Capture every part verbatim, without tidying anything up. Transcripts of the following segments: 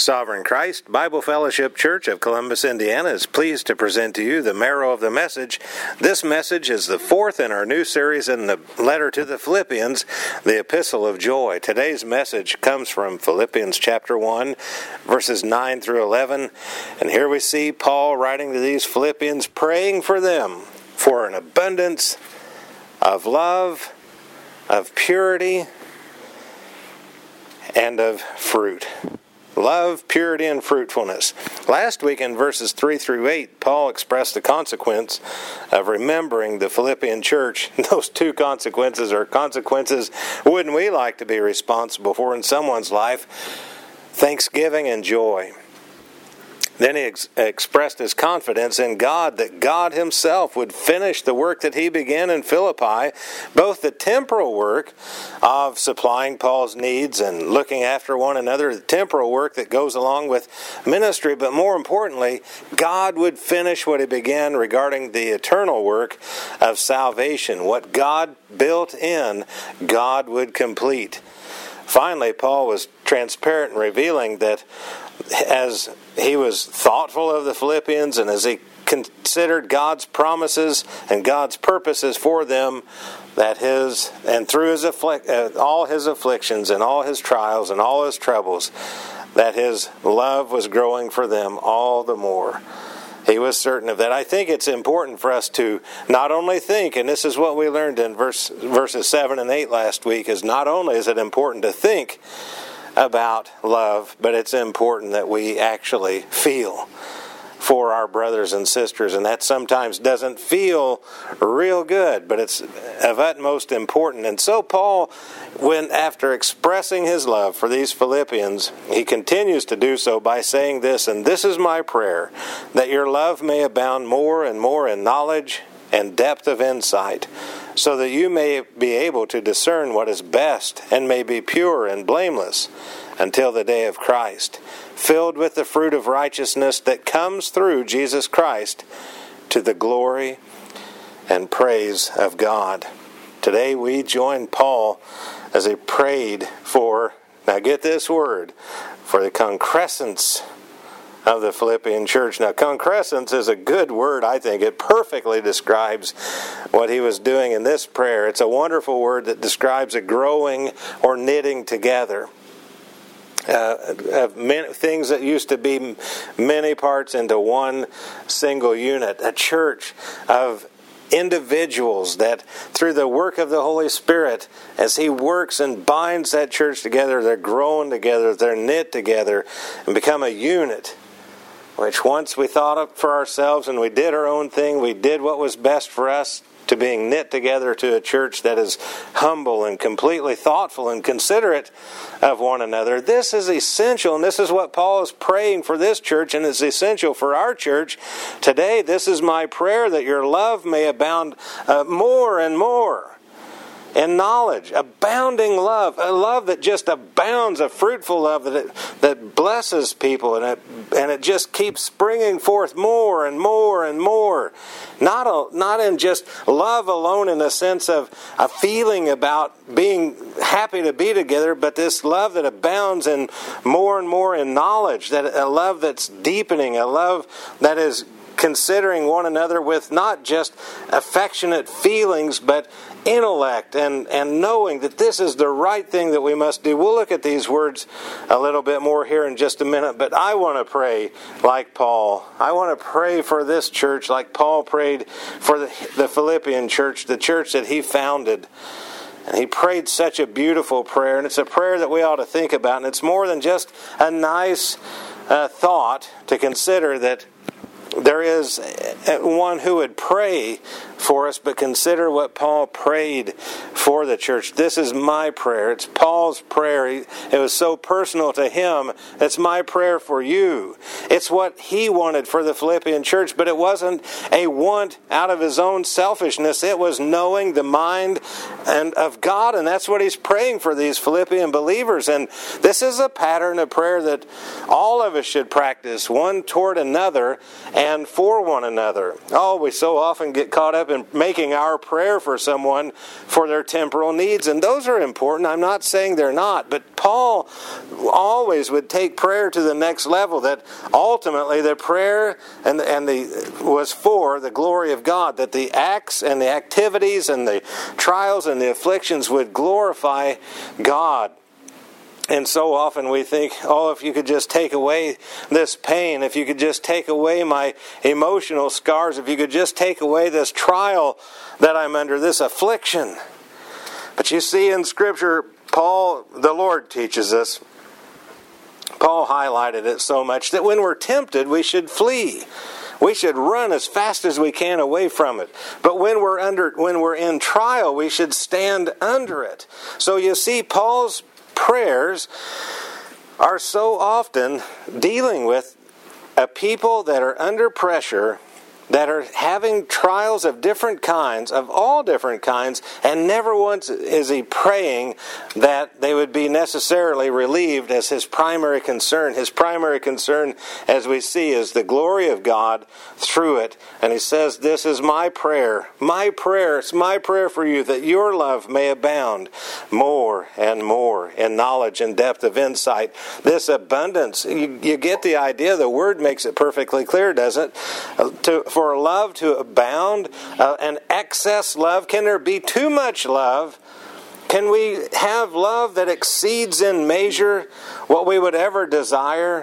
Sovereign Christ Bible Fellowship Church of Columbus, Indiana is pleased to present to you the marrow of the message. This message is the fourth in our new series in the letter to the Philippians, the Epistle of Joy. Today's message comes from Philippians chapter one, verses nine through eleven. And here we see Paul writing to these Philippians, praying for them for an abundance of love, of purity, and of fruit. Love, purity, and fruitfulness. Last week in verses three through eight, Paul expressed the consequence of remembering the Philippian church. Those two consequences are consequences wouldn't we like to be responsible for in someone's life? Thanksgiving and joy. Then he ex- expressed his confidence in God that God himself would finish the work that he began in Philippi, both the temporal work of supplying Paul's needs and looking after one another, the temporal work that goes along with ministry, but more importantly, God would finish what he began regarding the eternal work of salvation. What God built in, God would complete. Finally, Paul was transparent in revealing that as he was thoughtful of the Philippians and as he considered God's promises and God's purposes for them, that his, and through his afflic- uh, all his afflictions and all his trials and all his troubles, that his love was growing for them all the more. He was certain of that. I think it's important for us to not only think, and this is what we learned in verse, verses seven and eight last week, is not only is it important to think about love, but it's important that we actually feel for our brothers and sisters. And that sometimes doesn't feel real good, but it's of utmost importance. And so Paul, when after expressing his love for these Philippians, he continues to do so by saying this, and this is my prayer, that your love may abound more and more in knowledge and depth of insight, so that you may be able to discern what is best and may be pure and blameless until the day of Christ, filled with the fruit of righteousness that comes through Jesus Christ to the glory and praise of God. Today we join Paul as he prayed for, now get this word, for the concrescence of the Philippian church. Now, concrescence is a good word, I think. It perfectly describes what he was doing in this prayer. It's a wonderful word that describes a growing or knitting together. Uh, of many, things that used to be many parts into one single unit. A church of individuals that through the work of the Holy Spirit, as he works and binds that church together, they're growing together, they're knit together and become a unit. Which once we thought of for ourselves and we did our own thing, we did what was best for us, to being knit together to a church that is humble and completely thoughtful and considerate of one another. This is essential, and this is what Paul is praying for this church, and it's essential for our church today. This is my prayer, that your love may abound uh, more and more in knowledge, abounding love, a love that just abounds, a fruitful love that it, that blesses people, and it and it just keeps springing forth more and more and more. Not a, not in just love alone in the sense of a feeling about being happy to be together, but this love that abounds in more and more in knowledge, that a love that's deepening, a love that is considering one another with not just affectionate feelings, but intellect and, and knowing that this is the right thing that we must do. We'll look at these words a little bit more here in just a minute, but I want to pray like Paul. I want to pray for this church like Paul prayed for the, the Philippian church, the church that he founded. And he prayed such a beautiful prayer, and it's a prayer that we ought to think about, and it's more than just a nice uh, thought to consider that there is one who would pray for us, but consider what Paul prayed for the church. This is my prayer. It's Paul's prayer. It was so personal to him. It's my prayer for you. It's what he wanted for the Philippian church, but it wasn't a want out of his own selfishness. It was knowing the mind and of God, and that's what he's praying for these Philippian believers. And this is a pattern of prayer that all of us should practice, one toward another, and and for one another. Oh, we so often get caught up in making our prayer for someone for their temporal needs, and those are important. I'm not saying they're not, but Paul always would take prayer to the next level, that ultimately the prayer and, and the was for the glory of God, that the acts and the activities and the trials and the afflictions would glorify God. And so often we think, oh, if you could just take away this pain, if you could just take away my emotional scars, if you could just take away this trial that I'm under, this affliction. But you see in Scripture, Paul, the Lord teaches us, Paul highlighted it so much that when we're tempted, we should flee. We should run as fast as we can away from it. But when we're under, when we're in trial, we should stand under it. So you see, Paul's prayers are so often dealing with a people that are under pressure, that are having trials of different kinds, of all different kinds, and never once is he praying that they would be necessarily relieved as his primary concern. His primary concern, as we see, is the glory of God through it. And he says, this is my prayer, my prayer, it's my prayer for you, that your love may abound more and more in knowledge and depth of insight. This abundance, you, you get the idea. The Word makes it perfectly clear, doesn't it? To, for love to abound, uh, an excess love. Can there be too much love? Can we have love that exceeds in measure what we would ever desire?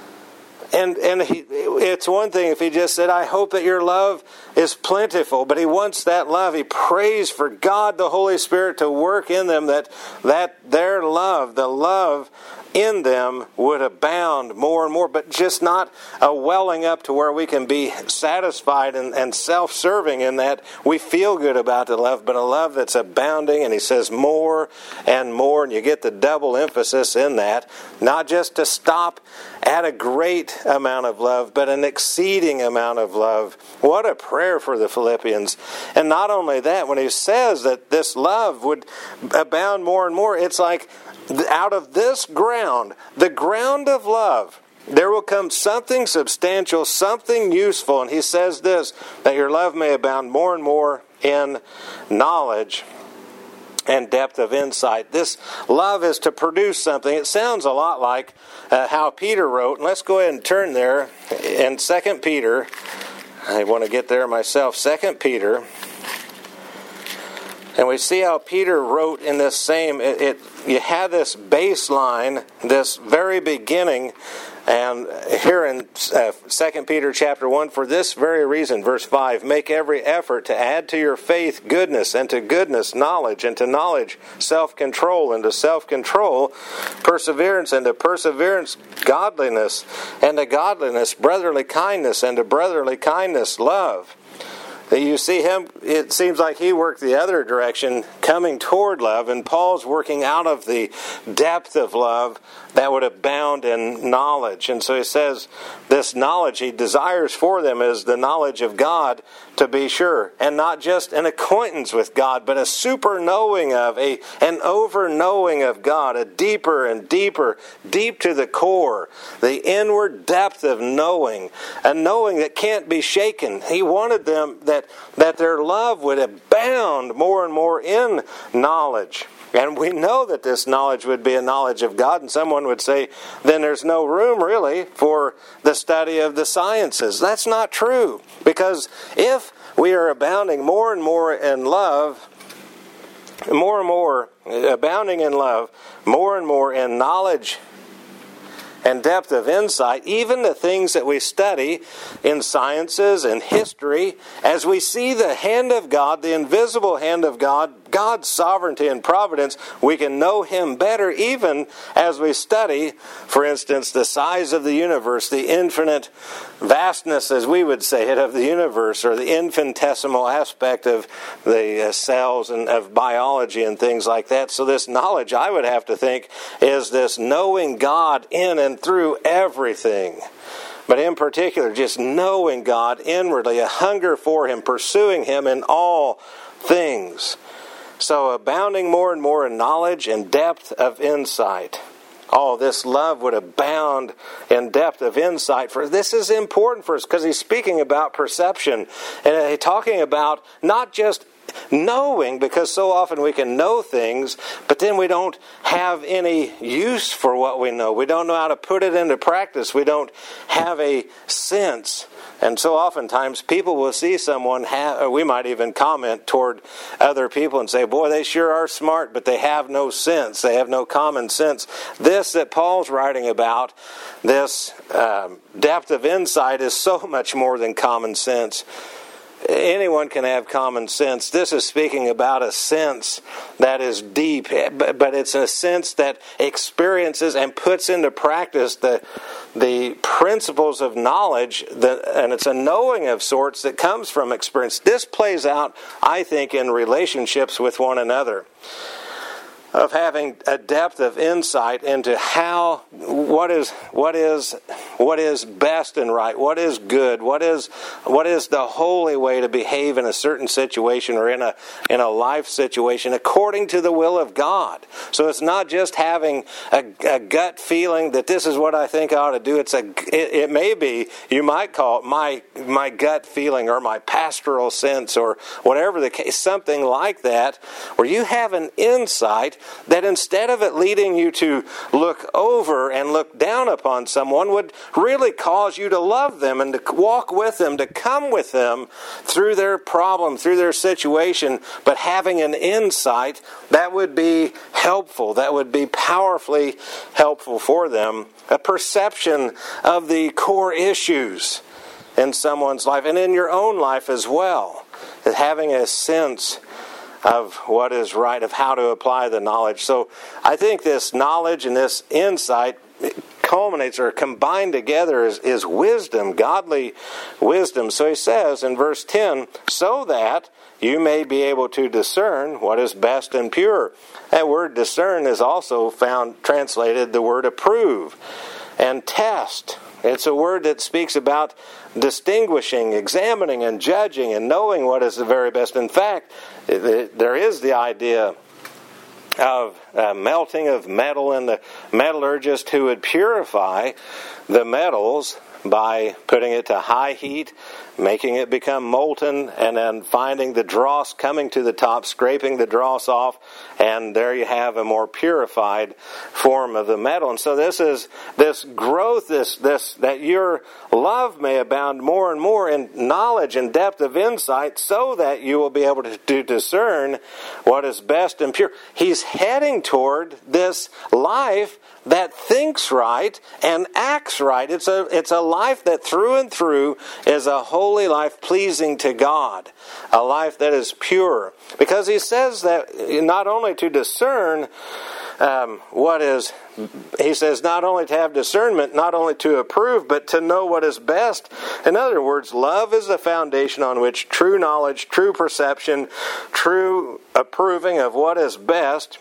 And and he, it's one thing if he just said, I hope that your love is plentiful, but he wants that love. He prays for God, the Holy Spirit, to work in them, that that their love, the love in them, would abound more and more, but just not a welling up to where we can be satisfied and, and self-serving in that we feel good about the love, but a love that's abounding. And he says more and more, and you get the double emphasis in that, not just to stop at a great amount of love, but an exceeding amount of love. What a prayer for the Philippians. And not only that, when he says that this love would abound more and more, it's like out of this ground, the ground of love, there will come something substantial, something useful. And he says this, that your love may abound more and more in knowledge and depth of insight. This love is to produce something. It sounds a lot like uh, how Peter wrote. And let's go ahead and turn there in Second Peter. I want to get there myself. Second Peter. And we see how Peter wrote in this same, it, it you had this baseline, this very beginning, and here in uh, Second Peter chapter one, for this very reason, verse five, make every effort to add to your faith goodness, and to goodness knowledge, and to knowledge self-control, and to self-control perseverance, and to perseverance godliness, and to godliness brotherly kindness, and to brotherly kindness love. You see him, it seems like he worked the other direction, coming toward love, and Paul's working out of the depth of love that would abound in knowledge. And so he says this knowledge he desires for them is the knowledge of God, to be sure, and not just an acquaintance with God, but a super knowing of, a an over knowing of God, a deeper and deeper, deep to the core, the inward depth of knowing, a knowing that can't be shaken. He wanted them that that their love would abound more and more in knowledge. And we know that this knowledge would be a knowledge of God. And someone would say, then there's no room really for the study of the sciences. That's not true. Because if we are abounding more and more in love, more and more, abounding in love, more and more in knowledge and depth of insight, even the things that we study in sciences and history, as we see the hand of God, the invisible hand of God, God's sovereignty and providence, we can know Him better even as we study, for instance, the size of the universe, the infinite vastness, as we would say it, of the universe, or the infinitesimal aspect of the uh, cells and of biology and things like that. So this knowledge, I would have to think, is this knowing God in and through everything. But in particular, just knowing God inwardly, a hunger for Him, pursuing Him in all things. So abounding more and more in knowledge and depth of insight. oh, this love would abound in depth of insight. For this is important for us because he's speaking about perception and he's talking about not just knowing, because so often we can know things, but then we don't have any use for what we know. We don't know how to put it into practice. We don't have a sense. And so oftentimes people will see someone, have, or we might even comment toward other people and say, boy, they sure are smart, but they have no sense. They have no common sense. This that Paul's writing about, this um, depth of insight, is so much more than common sense. Anyone can have common sense. This is speaking about a sense that is deep, but it's a sense that experiences and puts into practice the the principles of knowledge, that, and it's a knowing of sorts that comes from experience. This plays out, I think, in relationships with one another, of having a depth of insight into how, what is, what is, what is best and right, what is good, what is, what is the holy way to behave in a certain situation or in a, in a life situation according to the will of God. So it's not just having a, a gut feeling that this is what I think I ought to do. It's a, it, it may be, you might call it my, my gut feeling or my pastoral sense or whatever the case, something like that, where you have an insight that instead of it leading you to look over and look down upon someone, would really cause you to love them and to walk with them, to come with them through their problem, through their situation, but having an insight that would be helpful, that would be powerfully helpful for them, a perception of the core issues in someone's life and in your own life as well, having a sense of what is right, of how to apply the knowledge. So I think this knowledge and this insight culminates or combined together is, is wisdom, godly wisdom. So he says in verse ten, so that you may be able to discern what is best and pure. That word discern is also found translated the word approve and test. It's a word that speaks about distinguishing, examining, and judging, and knowing what is the very best. In fact, there is the idea of uh, melting of metal, and the metallurgist who would purify the metals by putting it to high heat, making it become molten, and then finding the dross coming to the top, scraping the dross off, and there you have a more purified form of the metal. And so this is this growth, this this that your love may abound more and more in knowledge and depth of insight, so that you will be able to, to discern what is best and pure. He's heading toward this life that thinks right and acts right. It's a it's a life that through and through is a holy life pleasing to God, a life that is pure. Because he says that not only to discern um, what is, he says not only to have discernment, not only to approve, but to know what is best. In other words, love is the foundation on which true knowledge, true perception, true approving of what is best,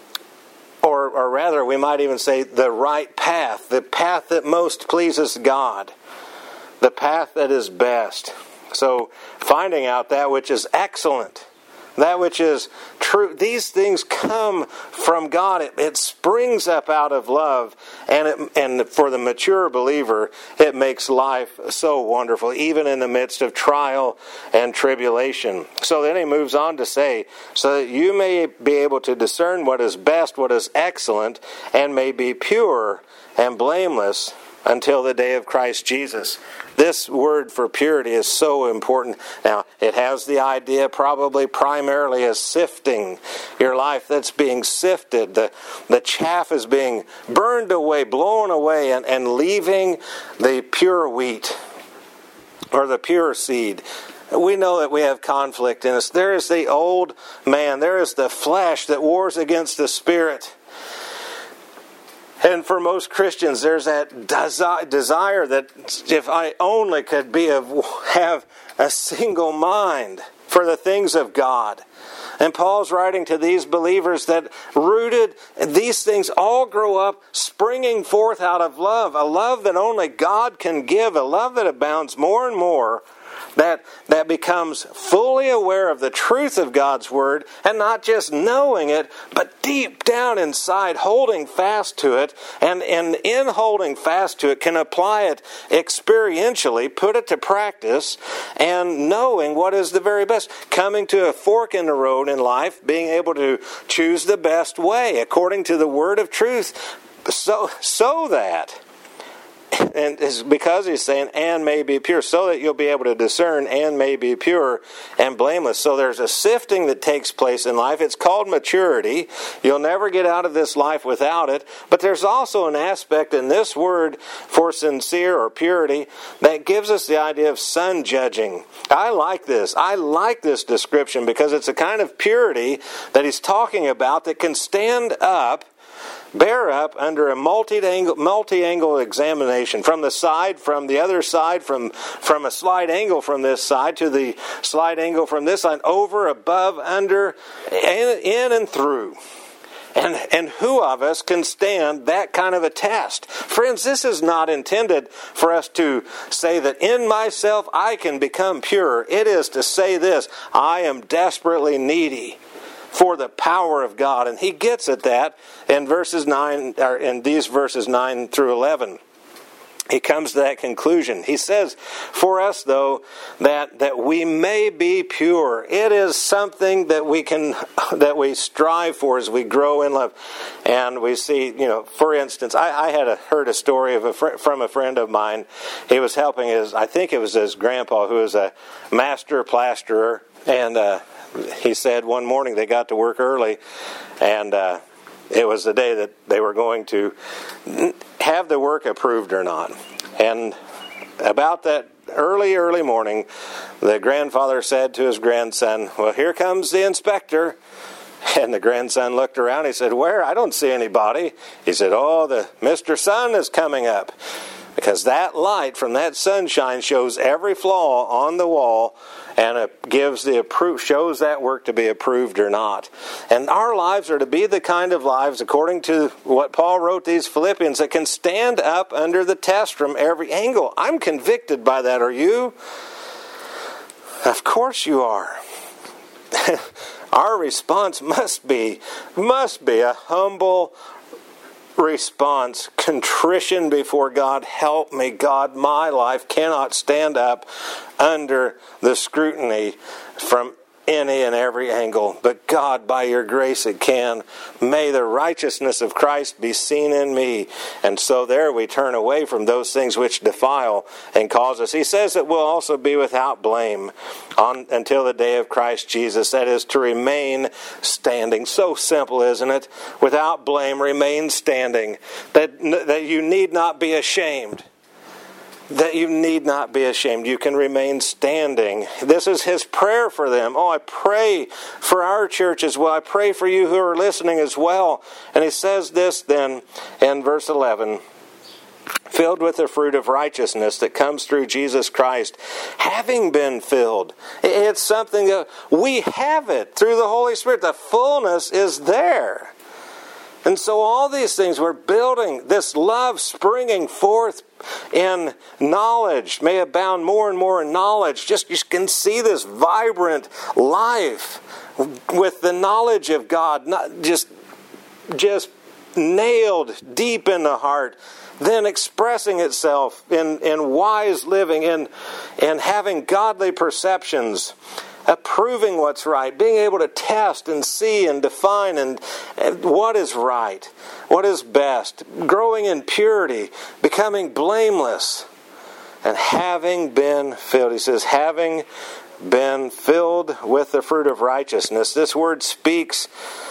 Or, or rather, we might even say the right path, the path that most pleases God, the path that is best. So finding out that which is excellent, that which is true, these things come from God. It, it springs up out of love, and it, and for the mature believer, it makes life so wonderful, even in the midst of trial and tribulation. So then he moves on to say, so that you may be able to discern what is best, what is excellent, and may be pure and blameless until the day of Christ Jesus. This word for purity is so important. Now, it has the idea probably primarily as sifting. Your life that's being sifted. The, the chaff is being burned away, blown away, and, and leaving the pure wheat or the pure seed. We know that we have conflict in us. There is the old man. There is the flesh that wars against the spirit. And for most Christians, there's that desi- desire that if I only could be of, have a single mind for the things of God. And Paul's writing to these believers that rooted, these things all grow up springing forth out of love, a love that only God can give, a love that abounds more and more that, that becomes fully aware of the truth of God's Word, and not just knowing it, but deep down inside holding fast to it, and, and in holding fast to it can apply it experientially, put it to practice, and knowing what is the very best. Coming to a fork in the road in life, being able to choose the best way according to the Word of truth, so, so that... And it's because he's saying, and may be pure, so that you'll be able to discern and may be pure and blameless. So there's a sifting that takes place in life. It's called maturity. You'll never get out of this life without it. But there's also an aspect in this word for sincere or purity that gives us the idea of sun judging. I like this. I like this description because it's a kind of purity that he's talking about that can stand up, bear up under a multi-angle, multi-angle examination from the side, from the other side, from, from a slight angle from this side to the slight angle from this side, over, above, under, in, in and through. And, and who of us can stand that kind of a test? Friends, this is not intended for us to say that in myself I can become pure. It is to say this: I am desperately needy for the power of God. And he gets at that in verses nine, or in these verses nine through eleven. He comes to that conclusion. He says, for us though, that, that we may be pure. It is something that we can, that we strive for as we grow in love. And we see, you know, for instance, I, I had a, heard a story of a fr- from a friend of mine. He was helping his, I think it was his grandpa, who was a master plasterer. And, uh, he said one morning they got to work early, and uh, it was the day that they were going to have the work approved or not. And about that early, early morning, the grandfather said to his grandson, well, here comes the inspector. And the grandson looked around. He said, where? I don't see anybody. He said, oh, the Mister Sun is coming up. Because that light from that sunshine shows every flaw on the wall, and it gives the appro- shows that work to be approved or not. And our lives are to be the kind of lives, according to what Paul wrote these Philippians, that can stand up under the test from every angle. I'm convicted by that. Are you? Of course you are. Our response must be, must be a humble response, contrition before God. Help me, God, my life cannot stand up under the scrutiny from any and every angle, but God, by your grace it can. May the righteousness of Christ be seen in me. And so there we turn away from those things which defile and cause us. He says that we'll also be without blame on until the day of Christ Jesus. That is, to remain standing. So simple, isn't it? Without blame, remain standing. That, that you need not be ashamed. That you need not be ashamed. You can remain standing. This is his prayer for them. Oh, I pray for our church as well. I pray for you who are listening as well. And he says this then in verse eleven. Filled with the fruit of righteousness that comes through Jesus Christ, having been filled. It's something that we have it through the Holy Spirit. The fullness is there. And so all these things, we're building this love springing forth in knowledge. May abound more and more in knowledge. Just you can see this vibrant life with the knowledge of God, not just, just nailed deep in the heart, then expressing itself in, in wise living, in, in having godly perceptions, approving what's right, being able to test and see and define and, and what is right, what is best, growing in purity, becoming blameless, and having been filled. He says, having been filled with the fruit of righteousness. This word speaks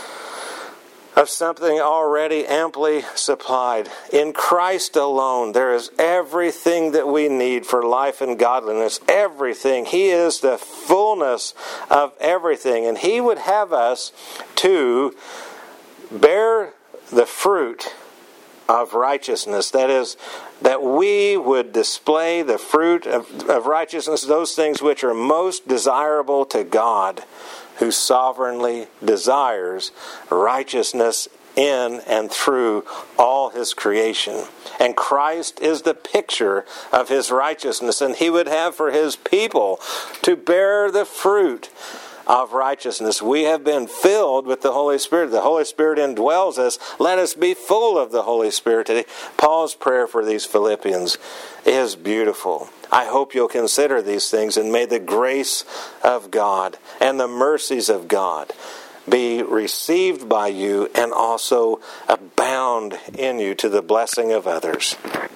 of something already amply supplied. In Christ alone, there is everything that we need for life and godliness. Everything. He is the fullness of everything. And He would have us to bear the fruit of righteousness. That is, that we would display the fruit of, of righteousness, those things which are most desirable to God, who sovereignly desires righteousness in and through all his creation. And Christ is the picture of his righteousness, and he would have for his people to bear the fruit of righteousness. We have been filled with the Holy Spirit. The Holy Spirit indwells us. Let us be full of the Holy Spirit today. Paul's prayer for these Philippians is beautiful. I hope you'll consider these things, and may the grace of God and the mercies of God be received by you and also abound in you to the blessing of others.